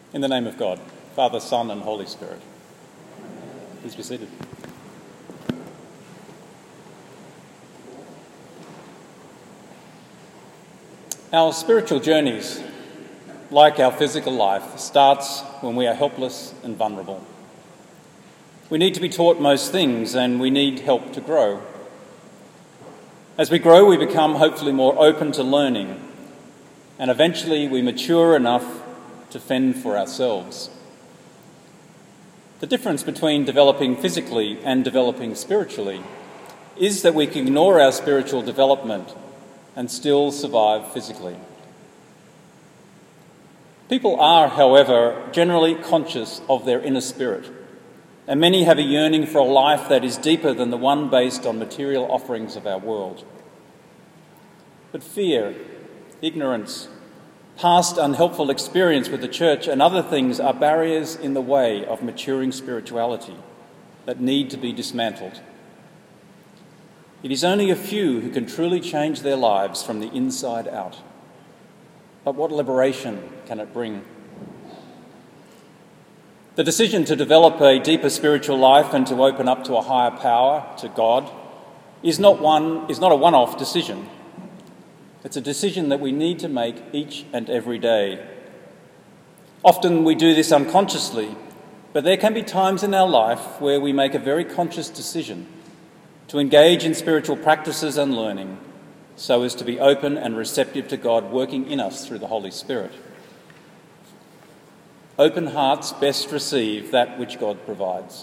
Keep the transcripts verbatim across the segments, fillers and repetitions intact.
In the name of God, Father, Son and Holy Spirit. Please be seated. Our spiritual journeys, like our physical life, starts when we are helpless and vulnerable. We need to be taught most things and we need help to grow. As we grow, we become hopefully more open to learning, and eventually we mature enough to fend for ourselves. The difference between developing physically and developing spiritually is that we can ignore our spiritual development and still survive physically. People are, however, generally conscious of their inner spirit, and many have a yearning for a life that is deeper than the one based on material offerings of our world. But fear, ignorance, past unhelpful experience with the church and other things are barriers in the way of maturing spirituality that need to be dismantled. It is only a few who can truly change their lives from the inside out. But what liberation can it bring? The decision to develop a deeper spiritual life and to open up to a higher power, to God, is not one is not a one-off decision. It's a decision that we need to make each and every day. Often we do this unconsciously, but there can be times in our life where we make a very conscious decision to engage in spiritual practices and learning so as to be open and receptive to God working in us through the Holy Spirit. Open hearts best receive that which God provides.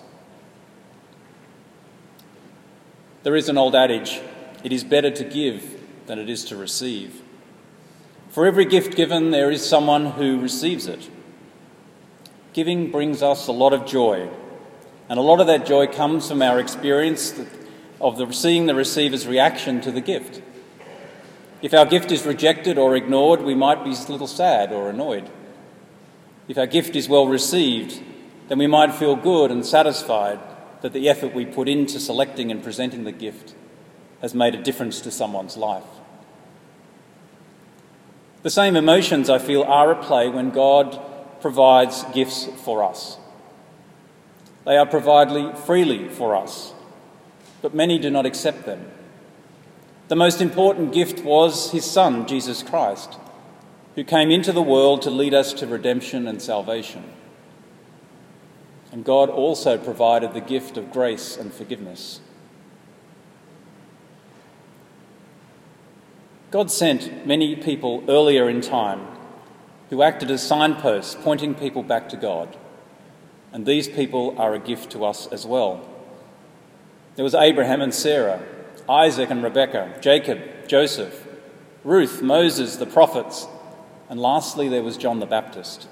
There is an old adage, it is better to give than it is to receive. For every gift given, there is someone who receives it. Giving brings us a lot of joy, and a lot of that joy comes from our experience of the, seeing the receiver's reaction to the gift. If our gift is rejected or ignored, we might be a little sad or annoyed. If our gift is well received, then we might feel good and satisfied that the effort we put into selecting and presenting the gift has made a difference to someone's life. The same emotions, I feel, are at play when God provides gifts for us. They are provided freely for us, but many do not accept them. The most important gift was his Son, Jesus Christ, who came into the world to lead us to redemption and salvation. And God also provided the gift of grace and forgiveness. God sent many people earlier in time who acted as signposts pointing people back to God. And these people are a gift to us as well. There was Abraham and Sarah, Isaac and Rebekah, Jacob, Joseph, Ruth, Moses, the prophets, and lastly there was John the Baptist.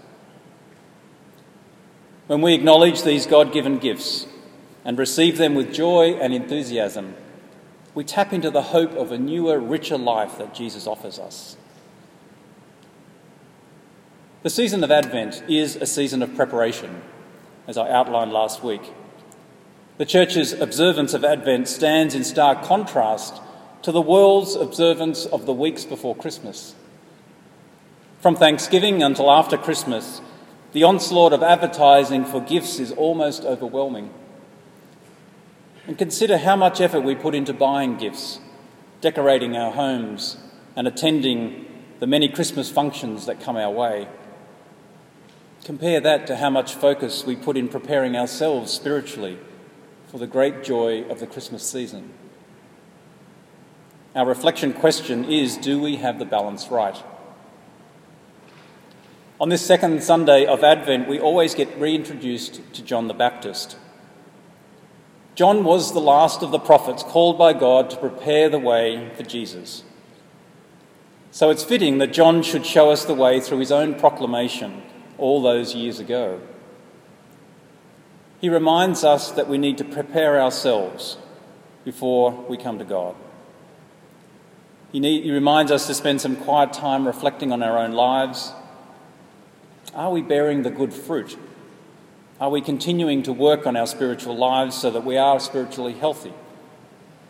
When we acknowledge these God-given gifts and receive them with joy and enthusiasm, we tap into the hope of a newer, richer life that Jesus offers us. The season of Advent is a season of preparation, as I outlined last week. The Church's observance of Advent stands in stark contrast to the world's observance of the weeks before Christmas. From Thanksgiving until after Christmas, the onslaught of advertising for gifts is almost overwhelming. And consider how much effort we put into buying gifts, decorating our homes, and attending the many Christmas functions that come our way. Compare that to how much focus we put in preparing ourselves spiritually for the great joy of the Christmas season. Our reflection question is, do we have the balance right? On this second Sunday of Advent, we always get reintroduced to John the Baptist. John was the last of the prophets called by God to prepare the way for Jesus. So it's fitting that John should show us the way through his own proclamation all those years ago. He reminds us that we need to prepare ourselves before we come to God. He, need, he reminds us to spend some quiet time reflecting on our own lives. Are we bearing the good fruit? Are we continuing to work on our spiritual lives so that we are spiritually healthy?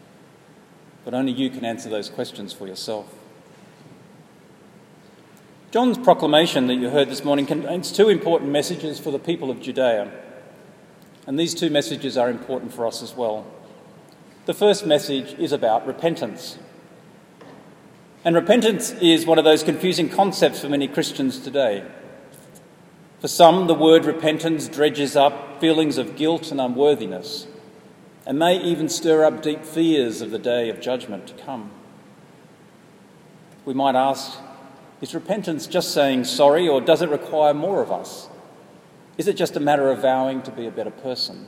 But only you can answer those questions for yourself. John's proclamation that you heard this morning contains two important messages for the people of Judea, and these two messages are important for us as well. The first message is about repentance. And repentance is one of those confusing concepts for many Christians today. For some, the word repentance dredges up feelings of guilt and unworthiness, and may even stir up deep fears of the day of judgment to come. We might ask, is repentance just saying sorry, or does it require more of us? Is it just a matter of vowing to be a better person?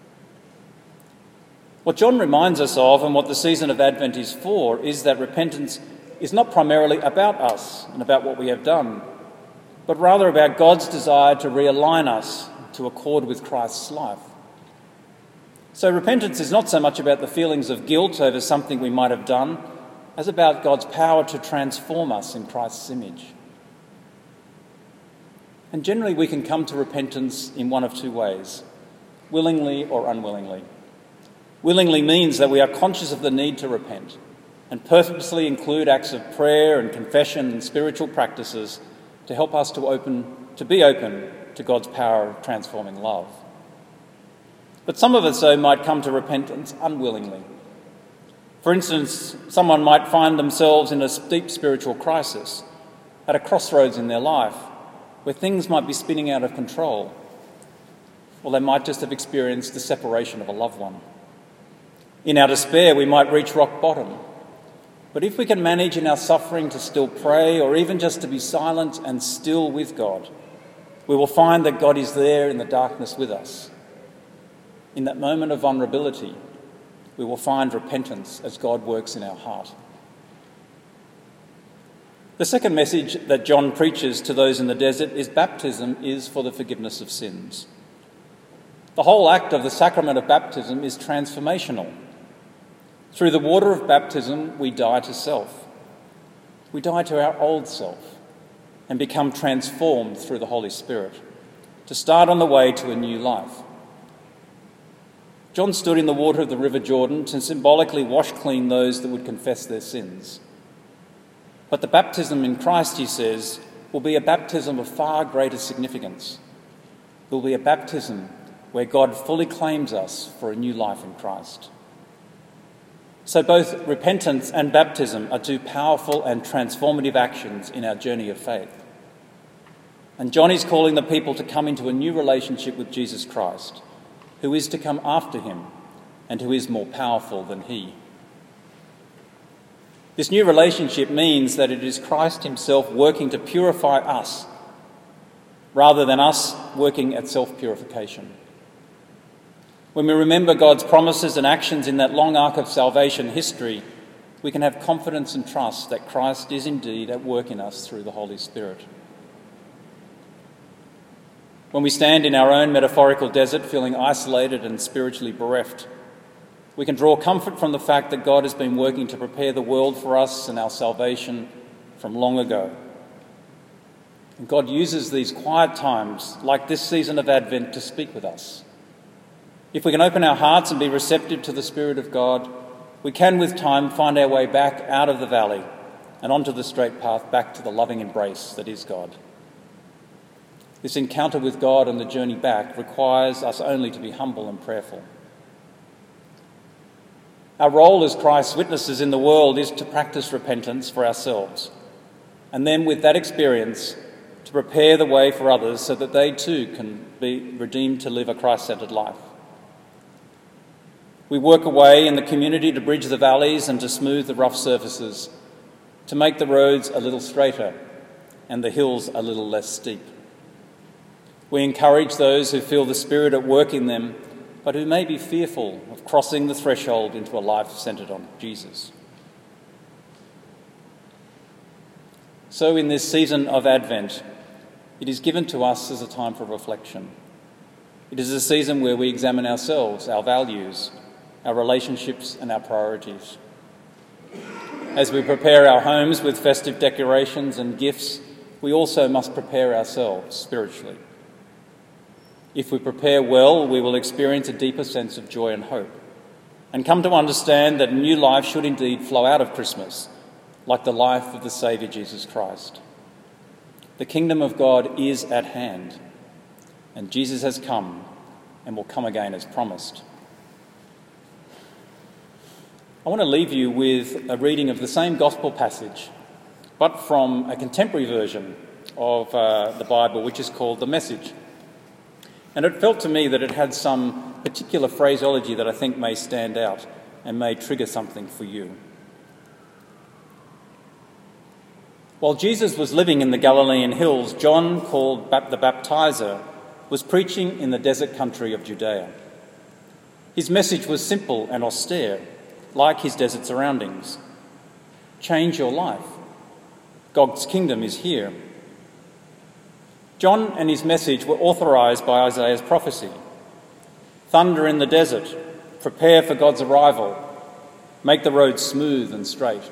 What John reminds us of, and what the season of Advent is for, is that repentance is not primarily about us and about what we have done, but rather about God's desire to realign us to accord with Christ's life. So repentance is not so much about the feelings of guilt over something we might have done, as about God's power to transform us in Christ's image. And generally we can come to repentance in one of two ways, willingly or unwillingly. Willingly means that we are conscious of the need to repent and purposely include acts of prayer and confession and spiritual practices to help us to open, to be open to God's power of transforming love. But some of us, though, might come to repentance unwillingly. For instance, someone might find themselves in a deep spiritual crisis, at a crossroads in their life, where things might be spinning out of control, or they might just have experienced the separation of a loved one. In our despair, we might reach rock bottom. But if we can manage in our suffering to still pray, or even just to be silent and still with God, we will find that God is there in the darkness with us. In that moment of vulnerability, we will find repentance as God works in our heart. The second message that John preaches to those in the desert is baptism is for the forgiveness of sins. The whole act of the sacrament of baptism is transformational. Through the water of baptism, we die to self. We die to our old self and become transformed through the Holy Spirit to start on the way to a new life. John stood in the water of the River Jordan to symbolically wash clean those that would confess their sins. But the baptism in Christ, he says, will be a baptism of far greater significance. It will be a baptism where God fully claims us for a new life in Christ. So both repentance and baptism are two powerful and transformative actions in our journey of faith. And John is calling the people to come into a new relationship with Jesus Christ, who is to come after him and who is more powerful than he. This new relationship means that it is Christ himself working to purify us rather than us working at self-purification. When we remember God's promises and actions in that long arc of salvation history, we can have confidence and trust that Christ is indeed at work in us through the Holy Spirit. When we stand in our own metaphorical desert feeling isolated and spiritually bereft, we can draw comfort from the fact that God has been working to prepare the world for us and our salvation from long ago. And God uses these quiet times, like this season of Advent, to speak with us. If we can open our hearts and be receptive to the Spirit of God, we can with time find our way back out of the valley and onto the straight path back to the loving embrace that is God. This encounter with God and the journey back requires us only to be humble and prayerful. Our role as Christ's witnesses in the world is to practice repentance for ourselves, and then with that experience to prepare the way for others so that they too can be redeemed to live a Christ-centred life. We work away in the community to bridge the valleys and to smooth the rough surfaces, to make the roads a little straighter and the hills a little less steep. We encourage those who feel the Spirit at work in them, but who may be fearful of crossing the threshold into a life centred on Jesus. So in this season of Advent, it is given to us as a time for reflection. It is a season where we examine ourselves, our values, our relationships and our priorities. As we prepare our homes with festive decorations and gifts, we also must prepare ourselves spiritually. If we prepare well, we will experience a deeper sense of joy and hope, and come to understand that new life should indeed flow out of Christmas, like the life of the Saviour Jesus Christ. The kingdom of God is at hand, and Jesus has come and will come again as promised. I want to leave you with a reading of the same gospel passage, but from a contemporary version of uh, the Bible, which is called The Message. And it felt to me that it had some particular phraseology that I think may stand out and may trigger something for you. While Jesus was living in the Galilean hills, John, called the Baptizer, was preaching in the desert country of Judea. His message was simple and austere, like his desert surroundings. Change your life. God's kingdom is here. John and his message were authorised by Isaiah's prophecy. Thunder in the desert, prepare for God's arrival, make the road smooth and straight.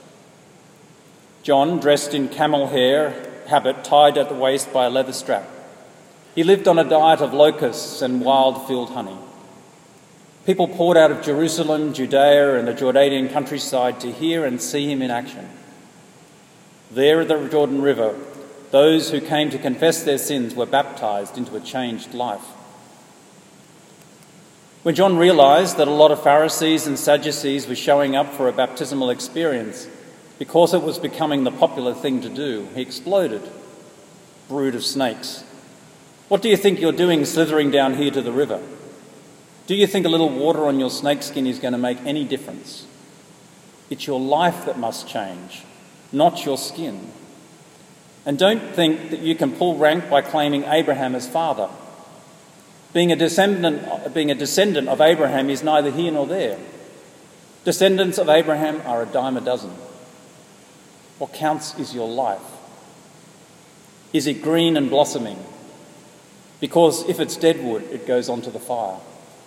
John, dressed in camel hair habit tied at the waist by a leather strap. He lived on a diet of locusts and wild field honey. People poured out of Jerusalem, Judea and the Jordanian countryside to hear and see him in action. There at the Jordan River, those who came to confess their sins were baptised into a changed life. When John realised that a lot of Pharisees and Sadducees were showing up for a baptismal experience because it was becoming the popular thing to do, he exploded. Brood of snakes. What do you think you're doing slithering down here to the river? Do you think a little water on your snakeskin is going to make any difference? It's your life that must change, not your skin. And don't think that you can pull rank by claiming Abraham as father. Being a descendant, being a descendant of Abraham is neither here nor there. Descendants of Abraham are a dime a dozen. What counts is your life. Is it green and blossoming? Because if it's dead wood, it goes onto the fire.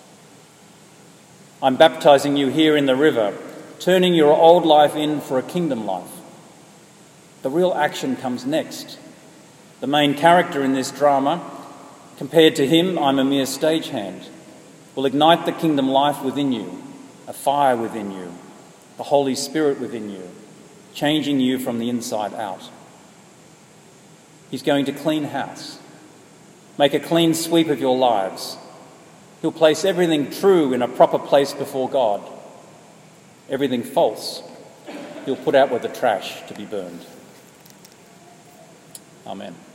I'm baptising you here in the river, turning your old life in for a kingdom life. The real action comes next. The main character in this drama, compared to him, I'm a mere stagehand, will ignite the kingdom life within you, a fire within you, the Holy Spirit within you, changing you from the inside out. He's going to clean house, make a clean sweep of your lives. He'll place everything true in a proper place before God. Everything false, he'll put out with the trash to be burned. Amen.